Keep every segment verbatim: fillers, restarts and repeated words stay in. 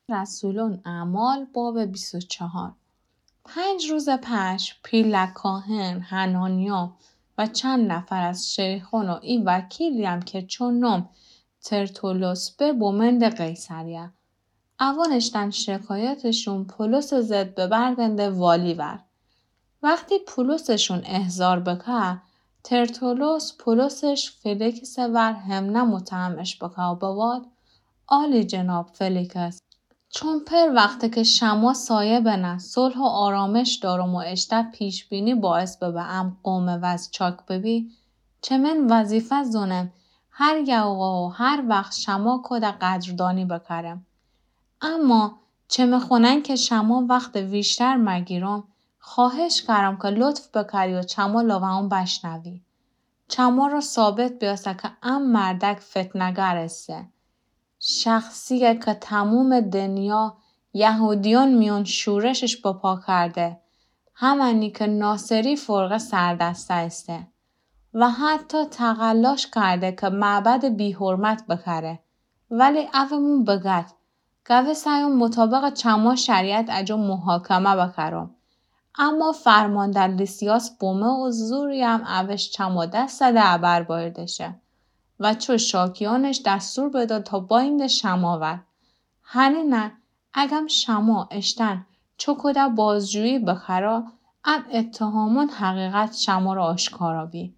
رسولون اعمال باب بیست و چهار. پنج روز پس پیلک کاهن، حنانیا و چند نفر از شیخان و این وکیلی هم که چونم ترتولوس به بومند قیصریه. اوانشتن شکایتشون پولس زد به بردنده والی ور. وقتی پولسشون احضار بکه، ترتولوس پولسش فلیکس ور هم نمتهمش بکه و بواد آلی جناب فلیکس. چون پر وقتی که شما سایه بنه صلح و آرامش دارم و اشته پیش بینی باعث ببه ام قوم وز چاک ببی چه من وظیفه زونم هر یوغا و هر وقت شما کده قدردانی بکرم. اما چه مخونن که شما وقت ویشتر مگیرم خواهش کردم که لطف بکری و چما لوان بشنوی. چما را ثابت بیاسته که ام مردک فتنگر استه. شخصیه که تموم دنیا یهودیان میون شورشش بپا کرده. همانی که ناصری فرق سردسته استه. و حتی تقلاش کرده که معبد بی حرمت بکره. ولی اومون بگد. گوه سیون مطابق چما شریعت اجا محاکمه بکرم. اما فرمانده لیسیاس بومه و زوری هم اوش چما دست ده عبر بایدشه. و چو شاکیانش دستور بده تا باید شما ور. هنه نه اگم شما اشتن چو کده بازجویی بخرا ام اتهامون حقیقت شما را آشکارا بی.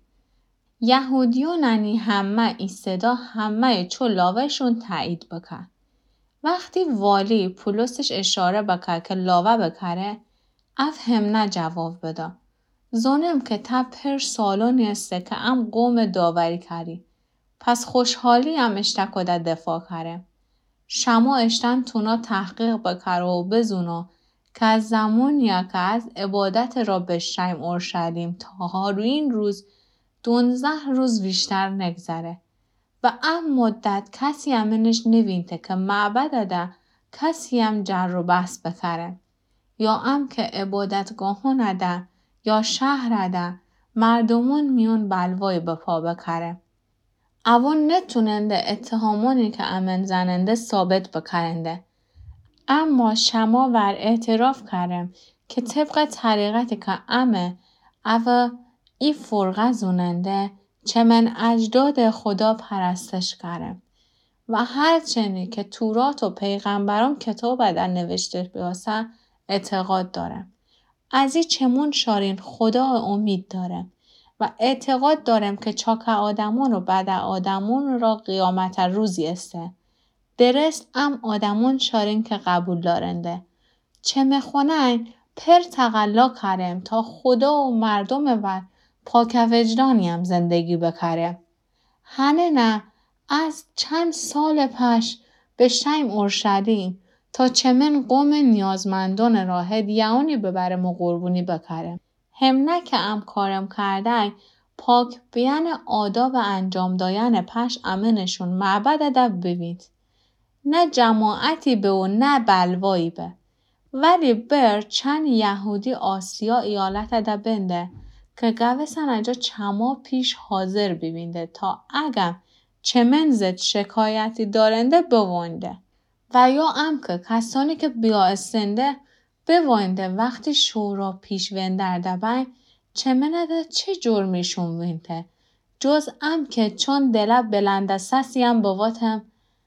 یهودیانانی همه ای صدا همه چو لاوهشون تایید بکن. وقتی والی پولسش اشاره بکن که لاوه بکره اف هم نه جواب بده. زونم که تا پر سالونی استه که ام قوم داوری کری. پس خوشحالی هم اشته کده دفاع کره. شما اشتن تونا تحقیق بکره و بزونو که از زمانیه که از عبادت را بشتیم اورشلیم تا روین روز دونزه روز بیشتر نگذره. و ام مدت کسی همینش نوینته که معبد ده کسی هم جر و بحث بکره. یا ام که عبادتگاهون ده یا شهر ده مردمون میون بلوای بپا بکره. اوان نتوننده اتهامونی که امن زننده ثابت بکرنده. اما شما ور اعتراف کرم که طبق طریقتی که امه او ای فرقه زوننده چه من اجداد خدا پرستش کرم. و هرچنی که تورات و پیغمبران کتاب بدن نوشته بیاسه اعتقاد دارم. از ای چمون شارین خدا امید دارم. و اعتقاد دارم که چاک آدمون و بد آدمون را قیامت روزی استه. درست ام آدمون شارین که قبول دارنده. چه مخونن پر تقلا کرم تا خدا و مردم و پاک وجدانیم زندگی بکره. هنه نه از چند سال پش بشتیم اورشلیم تا چه من قوم نیازمندان را هدیه‌ای ببرم و قربونی بکرم. هم نه که ام کارم کرده پاک بیان آداب انجام داین پش امنشون معبد ده ببید. نه جماعتی به و نه بلوایی به. ولی بر چند یهودی آسیا ایالت ده بنده که گوهسن اجا چما پیش حاضر ببینده تا اگم چه من زد شکایتی دارنده بوانده. و یا ام که کسانی که بیا استنده بوانده وقتی شورا پیش وندر دبن چه منده چه جرمیشون وینده. جز ام که چون دل بلنده سسی هم بواتم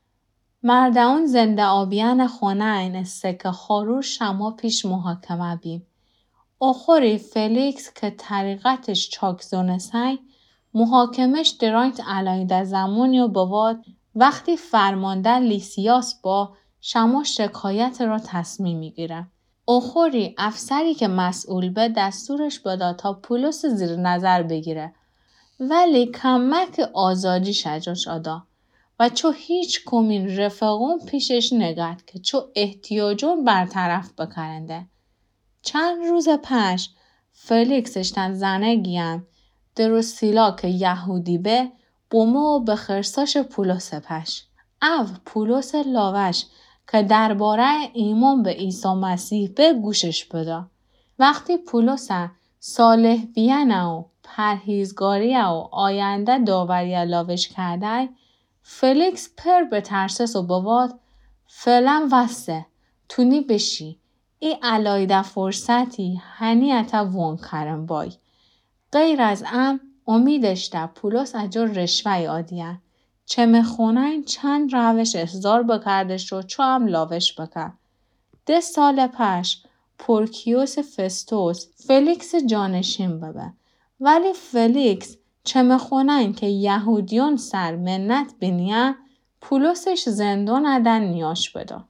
مردون زنده آبیان خونه این استه که خارور شما پیش محاکمه بیم. اخوری فلیکس که طریقتش چاکزونه سای محاکمش درانت علایده زمانی و بواد وقتی فرمانده لیسیاس با شما شکایت را تصمیم میگیره. اخوری افسری که مسئول به دستورش بده تا پولس زیر نظر بگیره. ولی کمک آزادی شجاش ادا. و چو هیچ کمین رفقون پیشش نگرد که چو احتیاجون برطرف بکرنده. چند روز پش فلیکسشتن زنگیم دروسیلا که یهودی به بومه و به خرساش پولس پش. او پولس لاوش که درباره ایمان به عیسی مسیح به گوشش بده. وقتی پولس صالح بیانه و پرهیزگاری و آینده داوری لاوش کرده فلیکس پر به ترسس و بواد فعلا وسه تونی بشی ای علایده فرصتی هنیت وون کرن بای. غیر از ام امیدش در پولس اجور رشوه آدیه. چه مخونن چند روش احضار بکردش و چو هم لاوش بکر. ده سال پش پورکیوس فستوس فلیکس جانشین ببه. ولی فلیکس چه مخونن که یهودیون سر منت بینیه پولسش زندون ادن نیاش بده.